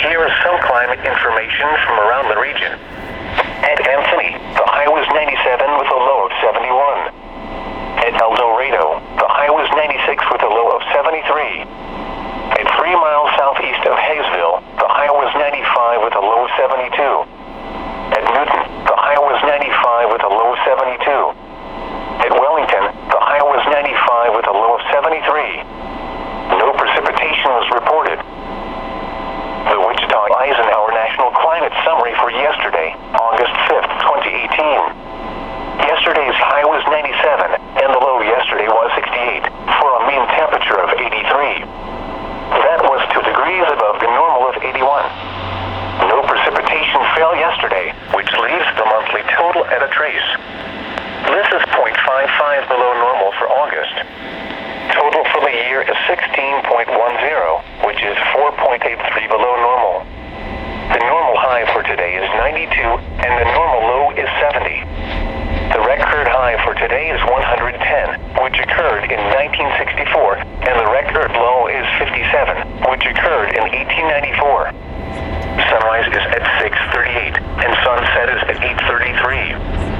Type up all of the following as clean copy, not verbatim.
Here is some climate information from around the region. At Anthony, the high was 97 with a low of 71. At El Dorado, the high was 96 with a low of 73. At 3 miles southeast of Hayesville, the high was 95 with a low of 72. At Newton, the high was 95 with a low of 72. At Wellington, the high was 95 with a low of 73. No precipitation was reported. The Wichita Eisenhower National Climate Summary for yesterday, August 5th, 2018. Yesterday's high was 97, and the low yesterday was 68, for a mean temperature of 83. That was 2 degrees above the normal of 81. No precipitation fell yesterday, which leaves the monthly total at a trace. This is 0.55 below normal for August. Total for the year is 16.10, which is 4.83 below normal. The normal high for today is 92, and the normal low is 70. The record high for today is 110, which occurred in 1964, and the record low is 57, which occurred in 1894. Sunrise is at 6:38, and sunset is at 8:33.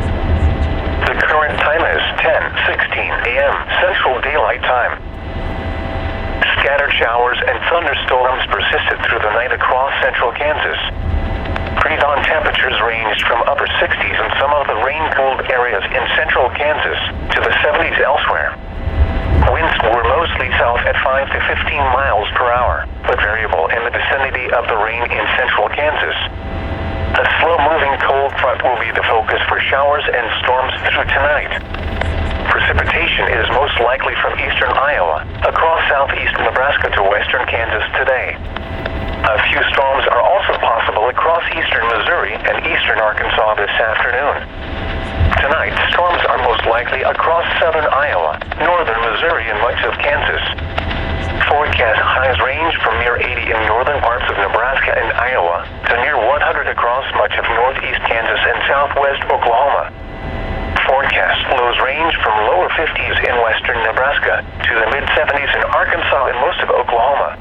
The current time is 10:16 a.m. Central Daylight Time. Scattered showers and thunderstorms persisted through the night across central Kansas. Pre-dawn temperatures ranged from upper 60s in some of the rain-cooled areas in central Kansas to the 70s elsewhere. Winds were mostly south at 5 to 15 miles per hour, but variable in the vicinity of the rain in central Kansas. A slow-moving cold front will be the focus for showers and storms through tonight. Precipitation is most likely from eastern Iowa, across southeast Nebraska to western Kansas today. A few storms are also possible across eastern Missouri and eastern Arkansas this afternoon. Tonight, storms are most likely across southern Iowa, northern Missouri, and much of Kansas. Forecast highs range from near 80 in northern parts of Nebraska and Iowa to near 100 across much of northeast Kansas and southwest Oklahoma. Forecast lows range from lower 50s in western Nebraska to the mid-70s in Arkansas and most of Oklahoma.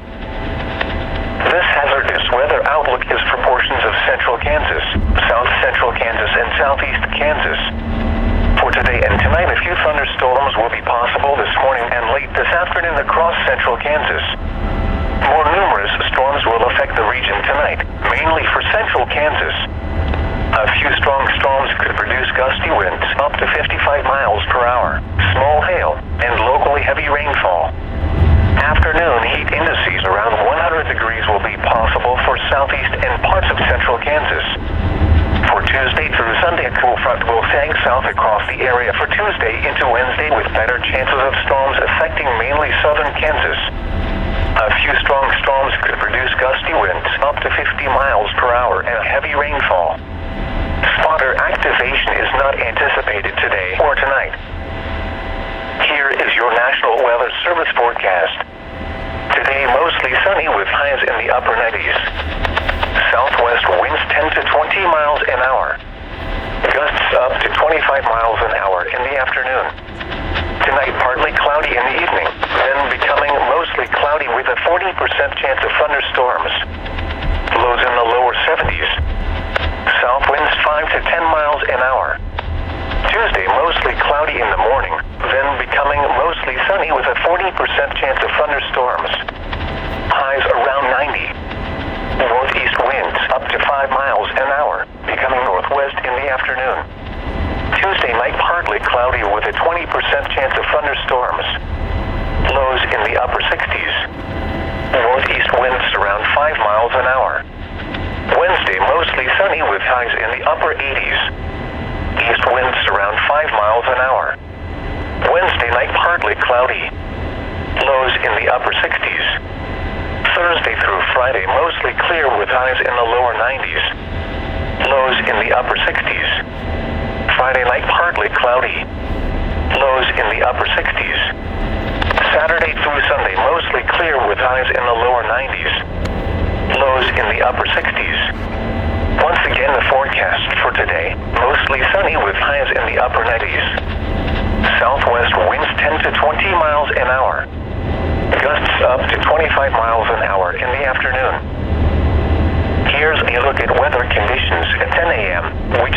This hazardous weather outlook is for portions of central Kansas, south central Kansas, and southeast Kansas. For today and tonight, a few thunderstorms will be possible this morning and late this afternoon across central Kansas. More numerous storms will affect the region tonight, mainly for central Kansas. A few strong storms could produce gusty winds up to 55 miles per hour, small hail, and locally heavy rainfall. Afternoon heat indices around 100 degrees will be possible for southeast and parts of central Kansas. For Tuesday through Sunday, a cool front will sag south across the area for Tuesday into Wednesday with better chances of storms affecting mainly southern Kansas. A few strong storms could produce gusty winds up to 50 miles per hour and heavy rainfall. Spotter activation is not anticipated today or tonight. Here is your National Weather Service forecast. Today, mostly sunny with highs in the upper 90s. Southwest winds 10 to 20 miles an hour. Gusts up to 25 miles an hour in the afternoon. Tonight, partly cloudy in the evening, then becoming mostly cloudy with a 40% chance of thunderstorms. Lows in the lower 70s. South winds 5 to 10 miles an hour. Tuesday, mostly cloudy in the morning, then becoming mostly sunny with a 40% chance of thunderstorms. Highs around 90. Northeast winds up to 5 miles an hour, becoming northwest in the afternoon. Tuesday night, partly cloudy with a 20% chance of thunderstorms. Lows in the upper 60s. Northeast winds around 5 miles an hour. Wednesday, mostly sunny with highs in the upper 80s. East winds around 5 miles an hour. Wednesday night, partly cloudy. Lows in the upper 60s. Thursday through Friday, mostly clear with highs in the lower 90s. Lows in the upper 60s. Friday night, partly cloudy. Lows in the upper 60s. Saturday through Sunday, mostly clear with highs in the lower 90s. Lows in the upper 60s. Once again, the forecast for today, mostly sunny with highs in the upper 90s. Southwest winds 10 to 20 miles an hour. Gusts up to 25 miles an hour in the afternoon.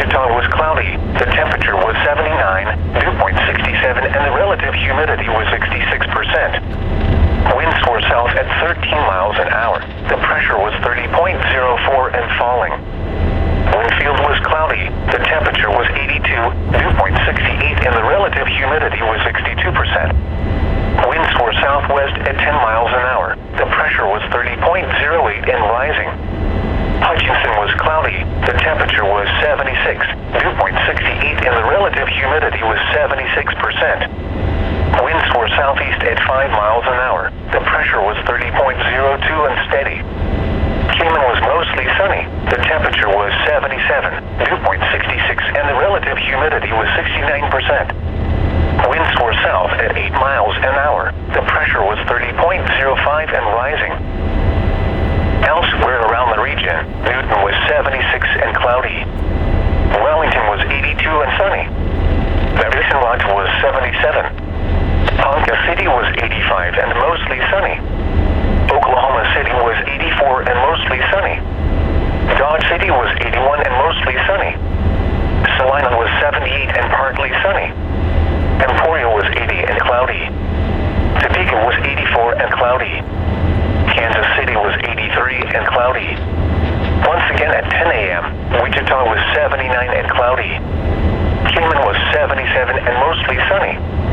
Wichita was cloudy. The temperature was 79, dew point 67, and the relative humidity was 66%. Winds were south at 13 miles an hour. The pressure was 30.04 and falling. Winfield was cloudy. The temperature was 82, dew point 68, and the relative humidity was 62%. Winds were southwest at 10 miles an hour. The pressure was 30.08 and rising. Hutchinson was cloudy. The temperature was 76, dew point 68, and the relative humidity was 76%. Winds were southeast at 5 miles an hour. The pressure was 30.02 and steady. Kingman was mostly sunny. The temperature was 77, dew point 66, and the relative humidity was 69%. Winds were south at 8 miles an hour. The pressure was 30.05 and rising. Elsewhere around the region, Newton was 76 and cloudy. Wellington was 82 and sunny. Medicine Lodge was 77. Ponca City was 85 and mostly sunny. Oklahoma City was 84 and mostly sunny. Dodge City was 81 and mostly sunny. Salina was 78 and partly sunny. Emporia was 80 and cloudy. Topeka was 84 and cloudy. Kansas City was 83 and cloudy. Once again at 10 a.m., Wichita was 79 and cloudy. Kingman was 77 and mostly sunny.